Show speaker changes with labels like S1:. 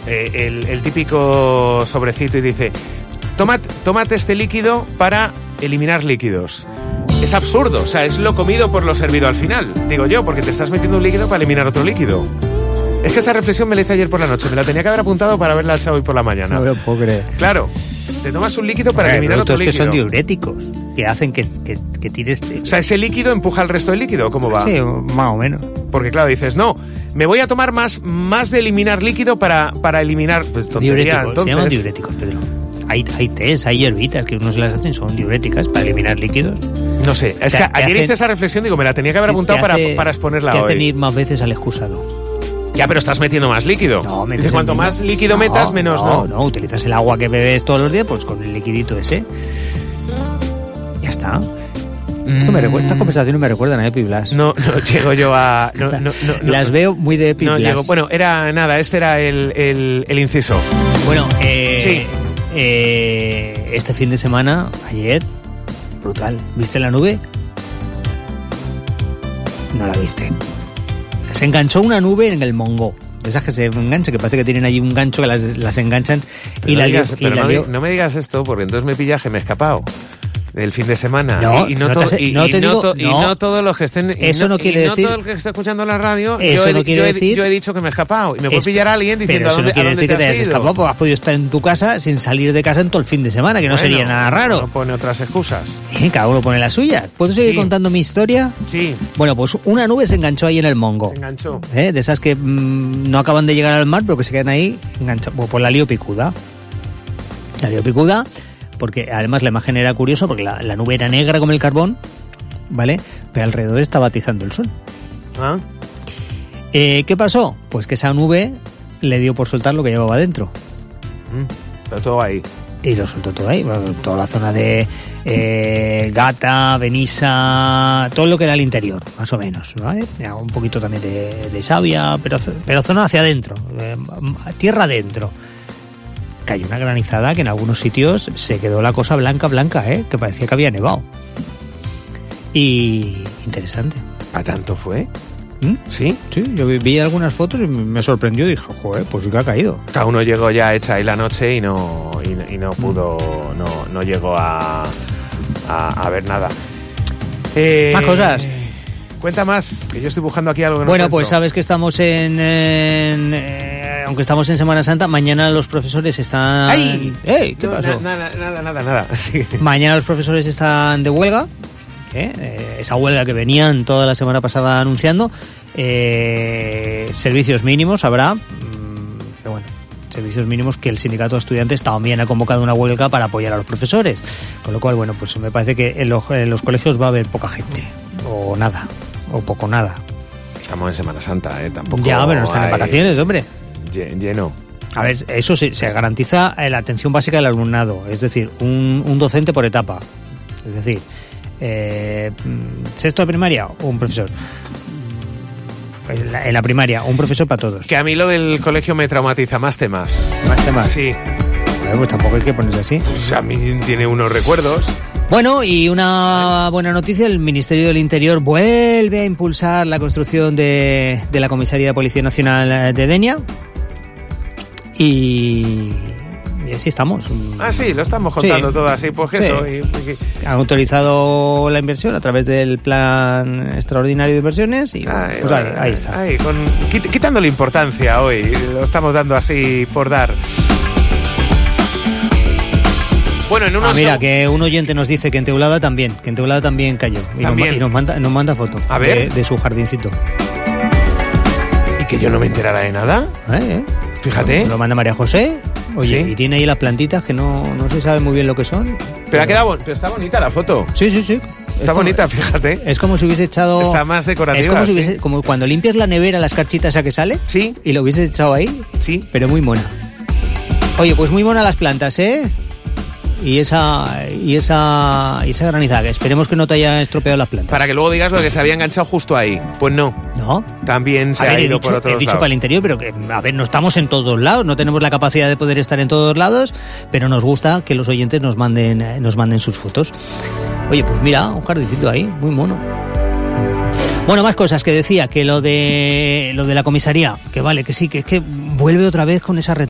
S1: el típico sobrecito y dice, tómate este líquido para eliminar líquidos. Es absurdo, o sea, es lo comido por lo servido al final, digo yo, porque te estás metiendo un líquido para eliminar otro líquido. Es que esa reflexión me la hice ayer por la noche, me la tenía que haber apuntado para verla hoy por la mañana.
S2: No me lo puedo creer.
S1: Claro, te tomas un líquido para eliminar otro líquido.
S2: Que son diuréticos, que hacen que tires...
S1: O sea, ese líquido empuja el resto del líquido, ¿cómo va?
S2: Sí, más o menos.
S1: Porque claro, dices, no, me voy a tomar más de eliminar líquido para eliminar... Pues, tontería,
S2: diuréticos, se llaman diuréticos, Pedro. Hay tés, hay hierbitas que uno se las hacen, son diuréticas para eliminar líquidos.
S1: No sé, es que ayer hice esa reflexión, digo, me la tenía que haber apuntado para exponerla hoy.
S2: Te hacen ir más veces al excusado.
S1: Ya, pero estás metiendo más líquido.
S2: No,
S1: dice, cuanto más líquido metas, menos
S2: no, utilizas el agua que bebes todos los días, pues con el liquidito ese. Ya está. Estas conversaciones me recuerdan a Epi Blas.
S1: No llego yo a...
S2: Las veo muy de Epi Blas.
S1: Llego. Bueno, este era el inciso.
S2: Bueno,
S1: sí.
S2: Este fin de semana, ayer, brutal. ¿Viste la nube? No la viste. Se enganchó una nube en el Mongo. De esas que se enganchan, que parece que tienen allí un gancho que las enganchan.
S1: No me digas esto, porque entonces me pillas que me he escapado del fin de semana. No todos los que estén...
S2: Eso no quiere decir...
S1: No todo el que está escuchando la radio,
S2: yo
S1: he dicho que me he escapado. Y me puede pillar a alguien diciendo
S2: pero eso no quiere decir que te hayas escapado, porque has podido estar en tu casa sin salir de casa en todo el fin de semana, que no sería nada raro.
S1: No pone otras excusas.
S2: Cada uno pone la suya. ¿Puedo seguir contando mi historia?
S1: Sí.
S2: Bueno, pues una nube se enganchó ahí en el Mongo.
S1: Se enganchó.
S2: De esas que no acaban de llegar al mar, pero que se quedan ahí enganchadas. Pues la lío picuda. Porque además la imagen era curiosa, porque la nube era negra como el carbón, ¿vale? Pero alrededor estaba atizando el sol.
S1: ¿Ah?
S2: ¿Qué pasó? Pues que esa nube le dio por soltar lo que llevaba dentro.
S1: Está todo ahí.
S2: Y lo soltó todo ahí, bueno, toda la zona de Gata, Benissa, todo lo que era el interior, más o menos, ¿vale? Un poquito también de Xàbia, pero zona hacia adentro, tierra adentro. Cayó una granizada que en algunos sitios se quedó la cosa blanca, que parecía que había nevado. Y interesante.
S1: ¿A tanto fue? ¿Sí?
S2: Sí, yo vi algunas fotos y me sorprendió y dije, joder, pues sí que ha caído.
S1: Cada uno llegó ya hecha ahí la noche y no pudo, no llegó a ver nada.
S2: Más cosas.
S1: Cuenta más, que yo estoy buscando aquí algo que no
S2: Bueno,
S1: encuentro.
S2: pues sabes que estamos aunque estamos en Semana Santa, mañana los profesores están...
S1: ¡Ay!
S2: ¿Qué pasó?
S1: Nada. Sí.
S2: Mañana los profesores están de huelga. Esa huelga que venían toda la semana pasada anunciando. Servicios mínimos habrá. Pero bueno, servicios mínimos que el sindicato de estudiantes también ha convocado una huelga para apoyar a los profesores. Con lo cual, bueno, pues me parece que en los colegios va a haber poca gente. O nada. O poco nada.
S1: Estamos en Semana Santa, tampoco...
S2: Ya, pero no están en vacaciones, hombre.
S1: Lleno.
S2: A ver, eso sí, se garantiza la atención básica del alumnado, es decir, un docente por etapa. Es decir, sexto de primaria, un profesor. En la primaria, un profesor para todos.
S1: Que a mí lo del colegio me traumatiza. Más temas.
S2: ¿Más temas?
S1: Sí.
S2: Pues tampoco hay que ponerse así.
S1: Pues a mí tiene unos recuerdos.
S2: Bueno, y una buena noticia, el Ministerio del Interior vuelve a impulsar la construcción de la Comisaría de Policía Nacional de Denia. Y así estamos.
S1: Sí, lo estamos contando todo así, pues que eso.
S2: Han autorizado la inversión a través del Plan Extraordinario de Inversiones y pues ahí está.
S1: Quitándole importancia hoy, lo estamos dando así por dar. Bueno, en unos...
S2: mira, que un oyente nos dice que en Teulada también cayó. Y nos manda foto
S1: a ver.
S2: De su jardincito.
S1: ¿Y que yo no me enterara de nada? Fíjate.
S2: Lo manda María José. Oye,
S1: ¿sí?
S2: Y tiene ahí las plantitas que no se sabe muy bien lo que son.
S1: Pero está bonita la foto.
S2: Sí.
S1: Está bonita, fíjate.
S2: Es como si hubiese echado...
S1: Está más decorativa.
S2: Es como cuando limpias la nevera, las carchitas a que sale.
S1: Sí.
S2: Y lo hubieses echado ahí.
S1: Sí.
S2: Pero muy mona. Oye, pues muy mona las plantas, ¿eh? Y esa granizada, que esperemos que no te haya estropeado las plantas.
S1: Para que luego digas lo que se había enganchado justo ahí. Pues no.
S2: ¿No?
S1: También se ha ido por otros lados.
S2: He dicho para el interior, pero que, a ver, no estamos en todos lados, no tenemos la capacidad de poder estar en todos lados, pero nos gusta que los oyentes nos manden sus fotos. Oye, pues mira, un jardincito ahí, muy mono. Bueno, más cosas que decía, que lo de la comisaría, que vale, que sí, que es que vuelve otra vez con esa